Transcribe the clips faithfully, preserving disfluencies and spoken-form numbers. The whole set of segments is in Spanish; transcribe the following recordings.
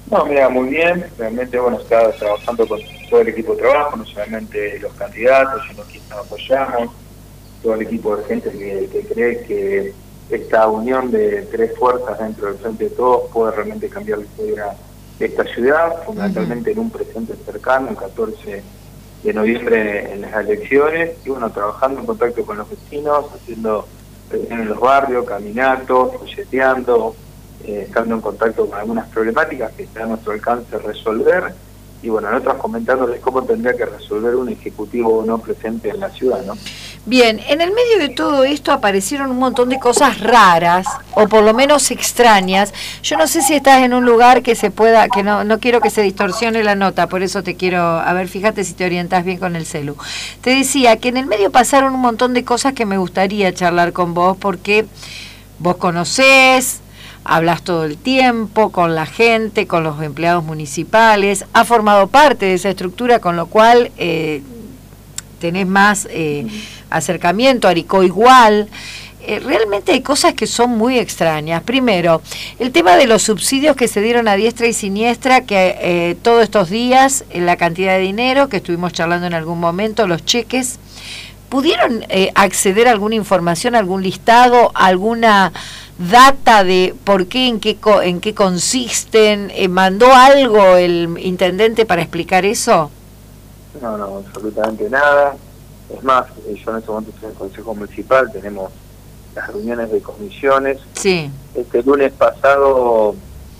No, mira, muy bien. Realmente, bueno, está trabajando con todo el equipo de trabajo, no solamente los candidatos, sino quienes nos apoyamos, todo el equipo de gente que, que cree que esta unión de tres fuerzas dentro del Frente de Todos puede realmente cambiar la historia de esta ciudad, fundamentalmente en un presente cercano, el catorce de noviembre en las elecciones, y bueno, trabajando en contacto con los vecinos, haciendo prevención en los barrios, caminatos, folleteando, eh, estando en contacto con algunas problemáticas que está a nuestro alcance resolver, y bueno, nosotros comentándoles cómo tendría que resolver un ejecutivo no presente en la ciudad, ¿no? Bien, en el medio de todo esto aparecieron un montón de cosas raras, o por lo menos extrañas. Yo no sé si estás en un lugar que se pueda, que no, no quiero que se distorsione la nota, por eso te quiero, a ver, fíjate si te orientas bien con el celu. Te decía que en el medio pasaron un montón de cosas que me gustaría charlar con vos, porque vos conocés, hablas todo el tiempo con la gente, con los empleados municipales, has formado parte de esa estructura, con lo cual eh, tenés más eh, acercamiento, Aricó igual. Eh, realmente hay cosas que son muy extrañas. Primero, el tema de los subsidios que se dieron a diestra y siniestra, que eh, todos estos días, en la cantidad de dinero que estuvimos charlando en algún momento, los cheques, ¿pudieron eh, acceder a alguna información, algún listado, alguna data de por qué, en qué, en qué consisten? Eh, ¿Mandó algo el intendente para explicar eso? No, no, absolutamente nada. Es más, yo en este momento estoy en el Consejo Municipal, tenemos las reuniones de comisiones. Sí. Este lunes pasado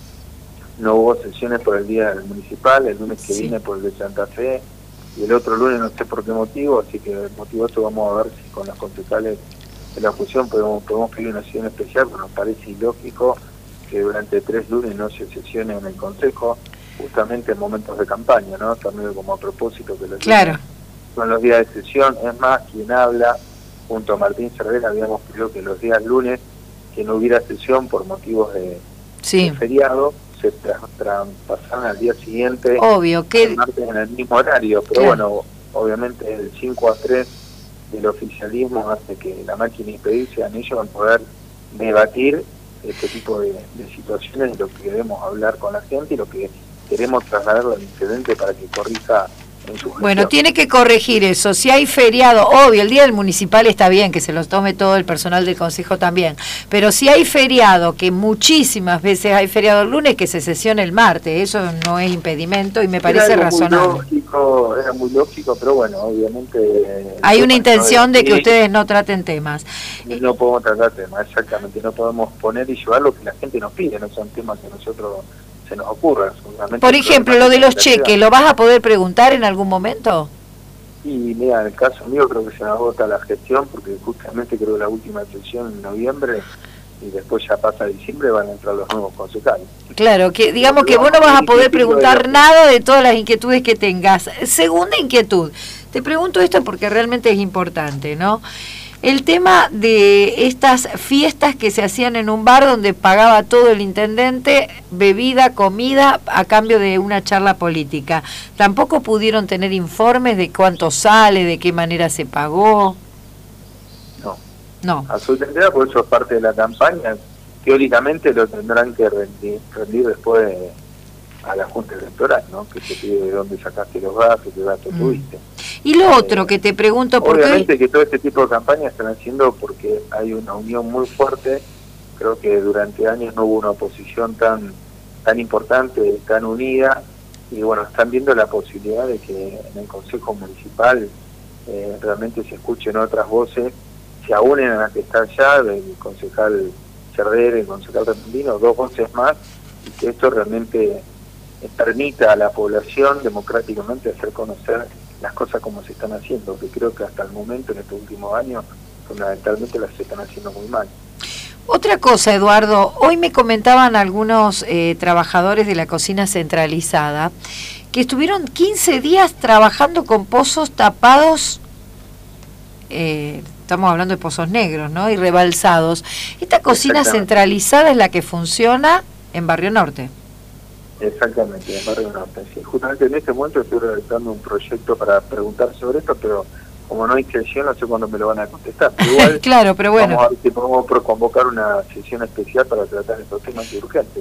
no hubo sesiones por el día del municipal, el lunes que sí. viene por el de Santa Fe, y el otro lunes no sé por qué motivo, así que el motivo esto vamos a ver si con los concejales de la fusión podemos, podemos pedir una sesión especial, porque nos parece ilógico que durante tres lunes no se sesione en el Consejo, justamente en momentos de campaña, ¿no? También como a propósito que los claro. días son los días de sesión. Es más, quien habla, junto a Martín Cervera, habíamos pedido que los días lunes, que no hubiera sesión por motivos de, sí. de feriado, se traspasaran al día siguiente, obvio que el martes en el mismo horario, pero claro. Bueno, obviamente el cinco a tres del oficialismo hace que la máquina impedir sean ellos van a poder debatir este tipo de, de situaciones, de lo que queremos hablar con la gente y lo que queremos trasladar al intendente para que corrija en su gestión. Bueno, tiene que corregir eso. Si hay feriado, obvio, el día del municipal está bien, que se los tome todo el personal del consejo también, pero si hay feriado, que muchísimas veces hay feriado el lunes, que se sesione el martes, eso no es impedimento y me parece era razonable. Muy lógico, era muy lógico, pero bueno, obviamente... Hay una intención de que ustedes no traten temas. No podemos tratar temas, exactamente, no podemos poner y llevar lo que la gente nos pide, no son temas que nosotros... se nos ocurra. Por ejemplo, lo de los cheques, ¿lo vas a poder preguntar en algún momento? Y mira, en el caso mío creo que se me agota la gestión, porque justamente creo que la última sesión en noviembre, y después ya pasa diciembre, van a entrar los nuevos concejales. Claro, que digamos que vos no vas a poder preguntar nada de todas las inquietudes que tengas. Segunda inquietud, te pregunto esto porque realmente es importante, ¿no? El tema de estas fiestas que se hacían en un bar donde pagaba todo el intendente, bebida, comida, a cambio de una charla política. ¿Tampoco pudieron tener informes de cuánto sale, de qué manera se pagó? No. No. Absolutamente, por eso es parte de la campaña. Teóricamente lo tendrán que rendir, rendir después de, a la Junta Electoral, ¿no? Que te pide de dónde sacaste los gastos, qué gastos mm. tuviste. Y lo otro eh, que te pregunto, porque obviamente hoy... que todo este tipo de campañas están haciendo porque hay una unión muy fuerte. Creo que durante años no hubo una oposición tan tan importante, tan unida, y bueno, están viendo la posibilidad de que en el Consejo Municipal eh, realmente se escuchen otras voces, se unen a las que están ya, del concejal Cervera, el concejal Remendino, dos voces más, y que esto realmente permita a la población democráticamente hacer conocer las cosas como se están haciendo, que creo que hasta el momento, en estos últimos años, fundamentalmente las están haciendo muy mal. Otra cosa, Eduardo, hoy me comentaban algunos eh, trabajadores de la cocina centralizada que estuvieron quince días trabajando con pozos tapados, eh, estamos hablando de pozos negros, ¿no? Y rebalsados. Esta cocina centralizada es la que funciona en Barrio Norte. Exactamente, en Barrio Norte. Sí, justamente en este momento estoy redactando un proyecto para preguntar sobre esto, pero como no hay sesión, no sé cuándo me lo van a contestar. Pero igual, claro, pero bueno. Vamos a ver si podemos convocar una sesión especial para tratar estos temas urgentes.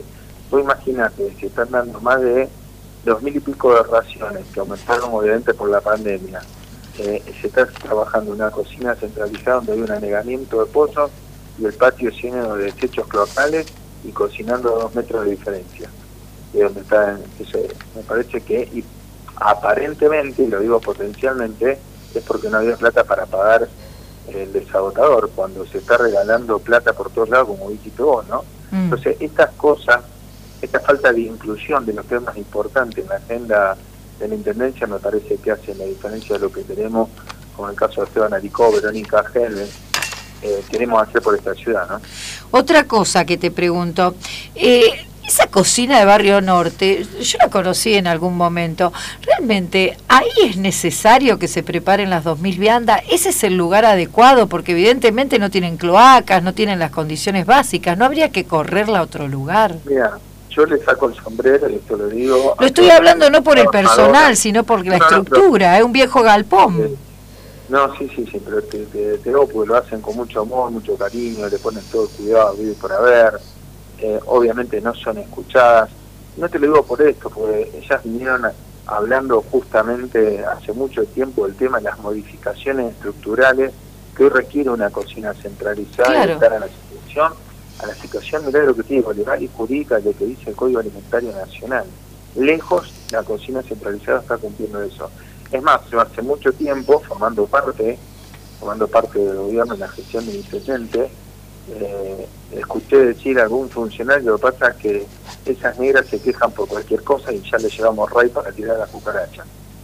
Vos imaginate, se están dando más de dos mil y pico de raciones, que aumentaron obviamente por la pandemia. Eh, se está trabajando en una cocina centralizada donde hay un anegamiento de pozos y el patio lleno de desechos cloacales y cocinando a dos metros de diferencia. De donde está, eso, me parece que, y aparentemente, y lo digo potencialmente, es porque no había plata para pagar el desagotador, cuando se está regalando plata por todos lados, como dijiste vos, ¿no? Mm. Entonces, estas cosas, esta falta de inclusión de los temas importantes en la agenda de la Intendencia, me parece que hace la diferencia de lo que tenemos, como en el caso de Esteban Aricó, Verónica Helven, eh, queremos hacer por esta ciudad, ¿no? Otra cosa que te pregunto, eh, esa cocina de Barrio Norte, yo la conocí en algún momento, ¿realmente ahí es necesario que se preparen las dos mil viandas? ¿Ese es el lugar adecuado? Porque evidentemente no tienen cloacas, no tienen las condiciones básicas, ¿no habría que correrla a otro lugar? Mira, yo le saco el sombrero, y esto lo digo... Lo estoy hablando no por el personal, sino por la estructura, es ¿eh? un viejo galpón. No, sí, sí, sí, pero te, te, te digo porque lo hacen con mucho amor, mucho cariño, le ponen todo cuidado, vive por haber... Eh, obviamente no son escuchadas. No te lo digo por esto, porque ellas vinieron a, hablando justamente hace mucho tiempo del tema de las modificaciones estructurales que hoy requiere una cocina centralizada, claro, y estar a la situación, a la situación, mirá lo que te digo, legal y jurídica de lo que dice el Código Alimentario Nacional. Lejos la cocina centralizada está cumpliendo eso. Es más, yo hace mucho tiempo, formando parte, formando parte del gobierno en la gestión del intendente, Eh, escuché decir a algún funcionario, lo que pasa es que esas negras se quejan por cualquier cosa y ya le llevamos ray para tirar a la cucaracha.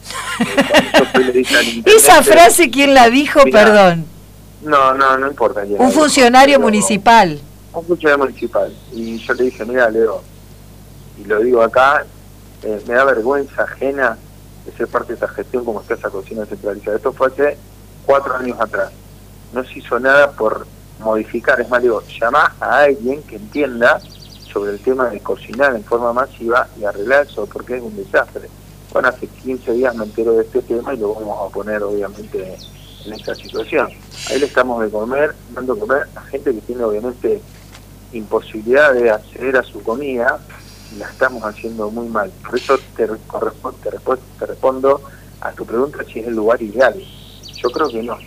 Eh, Esa frase, ¿quién la dijo? Mirá, perdón. No, no, no importa. Un funcionario dijo, municipal. Un funcionario municipal. Y yo le dije, mira, Leo, y lo digo acá, eh, me da vergüenza ajena de ser parte de esa gestión como está esa cocina centralizada. Esto fue hace cuatro años atrás. No se hizo nada por modificar, es más, digo, llamá a alguien que entienda sobre el tema de cocinar en forma masiva y arreglar eso, porque es un desastre. Bueno, hace quince días me entero de este tema y lo vamos a poner obviamente en esta situación. Ahí le estamos de comer, dando de comer a gente que tiene obviamente imposibilidad de acceder a su comida, y la estamos haciendo muy mal. Por eso te, corresponde, te, respondo, te respondo a tu pregunta si es el lugar ideal. Yo creo que no.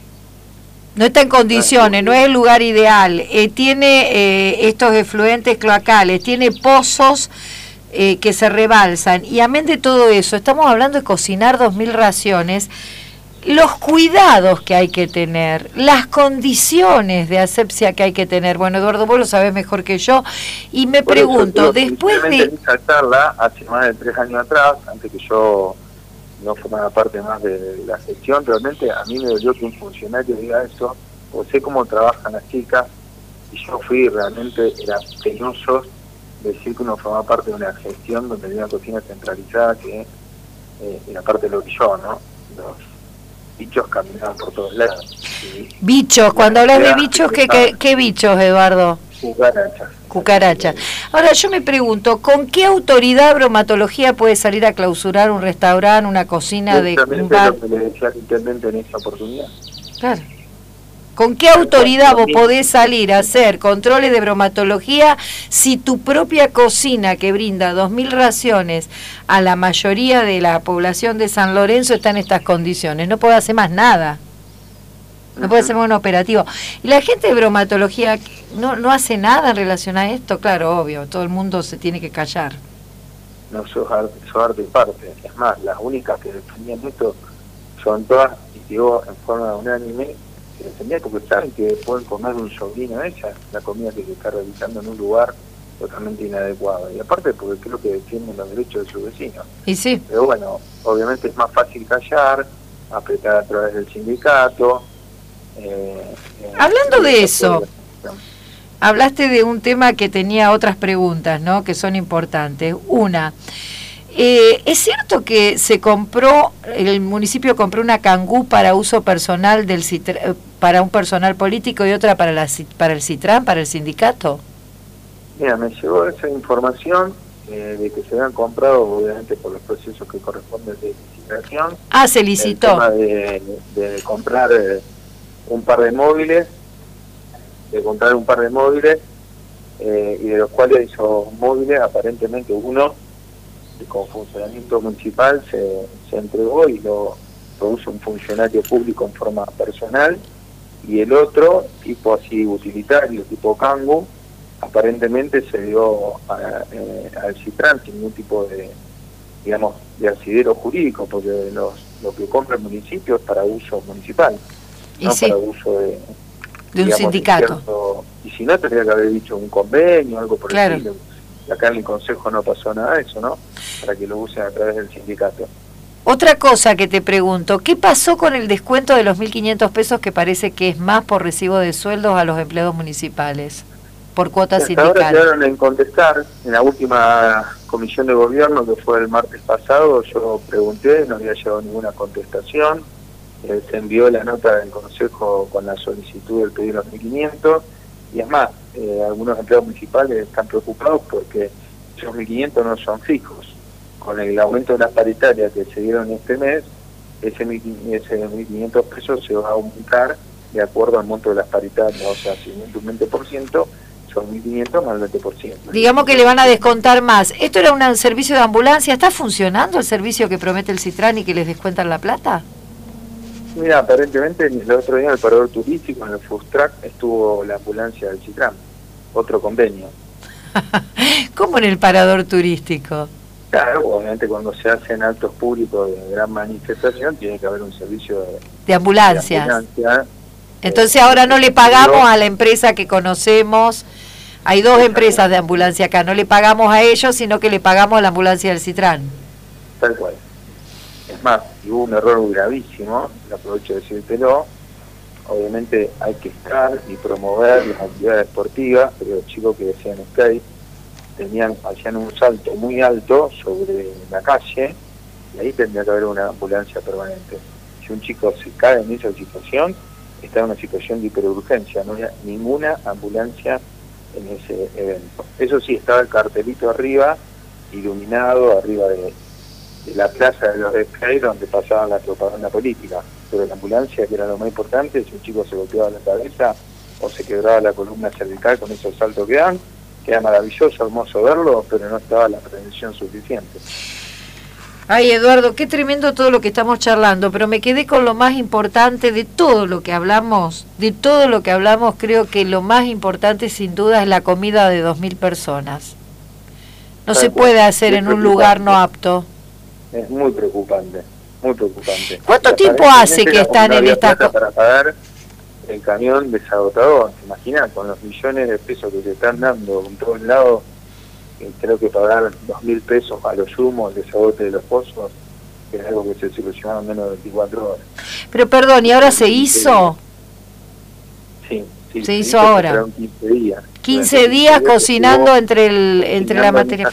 No está en condiciones, no es el lugar ideal. Eh, tiene eh, estos efluentes cloacales, tiene pozos eh, que se rebalsan. Y amén de todo eso, estamos hablando de cocinar dos mil raciones. Los cuidados que hay que tener, las condiciones de asepsia que hay que tener. Bueno, Eduardo, vos lo sabés mejor que yo. Y me bueno, pregunto, yo, yo, después de... esa charla hace más de tres años atrás, antes que yo... no formaba parte más de la gestión, realmente a mí me dolió que un funcionario diga eso, porque sé cómo trabajan las chicas, y yo fui realmente, era penoso decir que uno formaba parte de una gestión donde había una cocina centralizada que eh, era parte de lo que yo, ¿no? Los bichos caminaban por todos lados. Y, bichos, cuando hablas de bichos, ¿qué, qué, qué bichos, Eduardo? Cucarachas. Cucaracha. Ahora yo me pregunto, ¿con qué autoridad bromatología puede salir a clausurar un restaurante, una cocina de un bar? Lo que le decía al intendente en esa oportunidad. Claro. ¿Con qué autoridad vos podés salir a hacer controles de bromatología si tu propia cocina que brinda dos mil raciones a la mayoría de la población de San Lorenzo está en estas condiciones? No puede hacer más nada. No puede ser un operativo. Y la gente de bromatología no, no hace nada en relación a esto, claro, obvio, todo el mundo se tiene que callar. No, sos arte, sos arte y parte. Es más, las únicas que defendían esto son todas, y digo en forma unánime, que defendían porque saben que pueden comer un sobrino de ella, la comida que se está realizando en un lugar totalmente inadecuado. Y aparte porque creo que defienden los derechos de sus vecinos. Y sí. Pero bueno, obviamente es más fácil callar, apretar a través del sindicato. Eh, eh, Hablando de eso, hablaste de un tema que tenía otras preguntas, ¿no? Que son importantes. Una, eh, ¿es cierto que se compró, el municipio compró una Kangoo para uso personal del Citran, para un personal político y otra para la para el Citran, para el sindicato? Mira, me llegó esa información eh, de que se habían comprado, obviamente por los procesos que corresponden de licitación. Ah, se licitó. El tema de, de comprar eh, un par de móviles, de comprar un par de móviles eh, y de los cuales esos móviles, aparentemente uno, con funcionamiento municipal, se, se entregó y lo, lo usa un funcionario público en forma personal, y el otro, tipo así utilitario, tipo Cangu, aparentemente se dio a, eh, al Citran sin ningún tipo de, digamos, de asidero jurídico, porque los, lo que compra el municipio es para uso municipal, y no sí, para uso de, de un digamos, sindicato. de cierto, y si no, tendría que haber dicho un convenio, algo por Claro. el estilo. Acá en el Consejo no pasó nada de eso, ¿no? Para que lo usen a través del sindicato. Otra cosa que te pregunto, ¿qué pasó con el descuento de los mil quinientos pesos que parece que es más por recibo de sueldos a los empleados municipales, por cuota Hasta sindical? ahora quedaron en contestar. En la última comisión de gobierno, que fue el martes pasado, yo pregunté, no había llegado ninguna contestación. Eh, se envió la nota del Consejo con la solicitud del pedido de los mil quinientos, y es más, eh, algunos empleados municipales están preocupados porque esos mil quinientos no son fijos. Con el aumento de las paritarias que se dieron este mes, ese mil quinientos pesos se va a aumentar de acuerdo al monto de las paritarias, o sea, si aumenta un veinte por ciento, son mil quinientos más el veinte por ciento. Digamos que le van a descontar más. ¿Esto era un servicio de ambulancia? ¿Está funcionando el servicio que promete el Citran y que les descuentan la plata? Mira, aparentemente el otro día en el parador turístico, en el Food Truck, estuvo la ambulancia del Citran, otro convenio. ¿Cómo en el parador turístico? Claro, obviamente cuando se hacen actos públicos de gran manifestación tiene que haber un servicio de, De ambulancias. de ambulancia. Entonces eh, ahora no le pagamos pero, a la empresa que conocemos. Hay dos empresas de ambulancia acá. No le pagamos a ellos, sino que le pagamos a la ambulancia del Citran. Tal cual. Es más, si hubo un error gravísimo, lo aprovecho de decírtelo, obviamente hay que estar y promover las actividades deportivas, pero los chicos que decían skate tenían, hacían un salto muy alto sobre la calle, y ahí tendría que haber una ambulancia permanente. Si un chico se cae en esa situación, está en una situación de hiperurgencia, no había ninguna ambulancia en ese evento. Eso sí, estaba el cartelito arriba, iluminado, arriba de, de la plaza de los skate, donde pasaban la propaganda política, pero la ambulancia, que era lo más importante, si un chico se golpeaba la cabeza o se quebraba la columna cervical con esos saltos que dan, queda maravilloso, hermoso verlo, pero no estaba la prevención suficiente. Ay, Eduardo, qué tremendo todo lo que estamos charlando, pero me quedé con lo más importante de todo lo que hablamos, de todo lo que hablamos, creo que lo más importante sin duda es la comida de dos mil personas. No se puede hacer en un lugar no apto. Es muy preocupante, muy preocupante. ¿Cuánto tiempo hace que están en estas cosas? Para pagar el camión desagotador, ¿te imaginas? Con los millones de pesos que se están dando en todos lados, creo que pagar dos mil pesos a los humos, el desagote de los pozos, que es algo que se solucionaba en menos de veinticuatro horas. Pero perdón, ¿y ahora se hizo? Sí, sí. Se, se hizo ahora. quince días. quince días cocinando entre el entre la materia.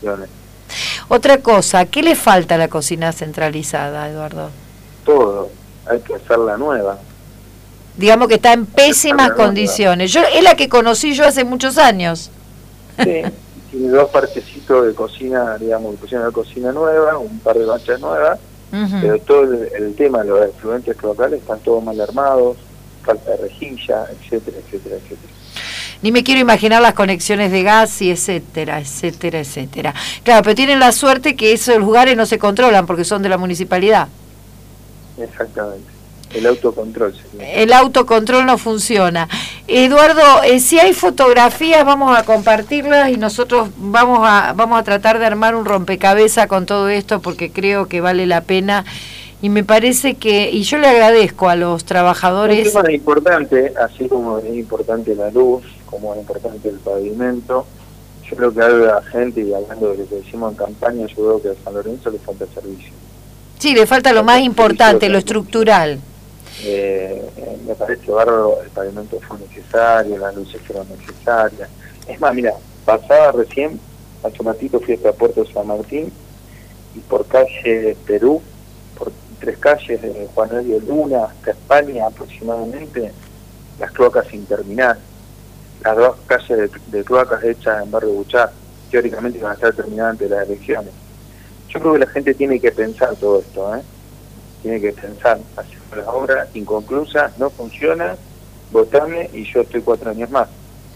Otra cosa, ¿qué le falta a la cocina centralizada, Eduardo? Todo, hay que hacerla nueva. Digamos que está en pésimas condiciones. Yo es la que conocí yo hace muchos años. Sí, tiene dos partecitos de cocina, digamos, cocina de cocina nueva, un par de bancas nuevas, uh-huh. Pero todo el, el tema de los efluentes locales están todos mal armados, falta de rejilla, etcétera, etcétera, etcétera. Ni me quiero imaginar las conexiones de gas y etcétera, etcétera, etcétera. Claro, pero tienen la suerte que esos lugares no se controlan porque son de la municipalidad. Exactamente. El autocontrol. Sería. El autocontrol no funciona. Eduardo, eh, si hay fotografías, vamos a compartirlas y nosotros vamos a vamos a tratar de armar un rompecabezas con todo esto porque creo que vale la pena y me parece que, y yo le agradezco a los trabajadores. Un tema importante, así como es importante la luz, como es importante el pavimento, yo creo que a la gente, y hablando de lo que decimos en campaña, yo creo que a San Lorenzo le falta servicio. Sí, le falta lo más importante, lo estructural. Eh, eh, me parece bárbaro, el pavimento fue necesario, las luces fueron necesarias. Es más, mira, pasaba recién, hace un ratito fui hasta Puerto San Martín, y por calle Perú, por tres calles de Juan Elio Luna hasta España aproximadamente, las cloacas sin terminar. Las dos calles de, de cloacas hechas en Barrio Buchá, teóricamente van a estar terminadas antes de las elecciones. Yo creo que la gente tiene que pensar todo esto, ¿eh? Tiene que pensar, hacer la obra inconclusa, no funciona, votame y yo estoy cuatro años más.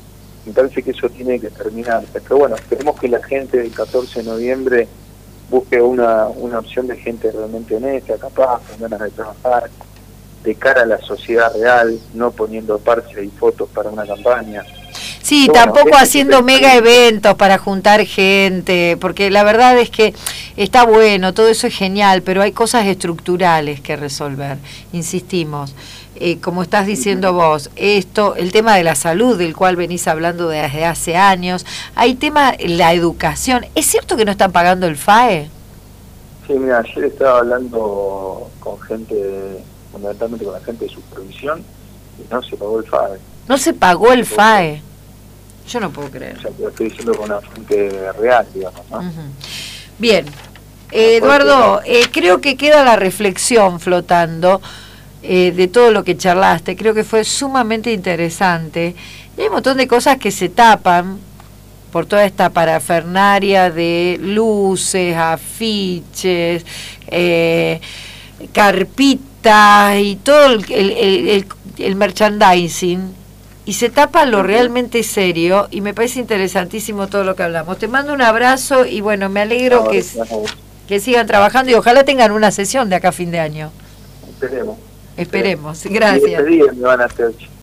Me parece que eso tiene que terminar. Pero bueno, esperemos que la gente del catorce de noviembre busque una, una opción de gente realmente honesta, capaz, con ganas de trabajar, de cara a la sociedad real, no poniendo parches y fotos para una campaña. Sí, Pero tampoco bueno, haciendo mega eventos para juntar gente, porque la verdad es que está bueno, todo eso es genial, pero hay cosas estructurales que resolver, insistimos. Eh, como estás diciendo vos, esto, el tema de la salud, del cual venís hablando desde hace años, hay tema, la educación. ¿Es cierto que no están pagando el F A E? Sí, mira, ayer estaba hablando con gente, fundamentalmente con la gente de supervisión, y no se pagó el F A E. No se pagó el F A E. Yo no puedo creer. O sea, te lo estoy diciendo con una fuente real, digamos, ¿no? Uh-huh. Bien. Eh, Eduardo, eh, creo que queda la reflexión flotando eh, de todo lo que charlaste. Creo que fue sumamente interesante. Y hay un montón de cosas que se tapan por toda esta parafernaria de luces, afiches, eh, carpitas y todo el, el, el, el merchandising, y se tapa lo realmente serio, y me parece interesantísimo todo lo que hablamos. Te mando un abrazo y bueno, me alegro no, que, no. que sigan trabajando y ojalá tengan una sesión de acá a fin de año. Esperemos. Esperemos, gracias. Y este día me van a hacer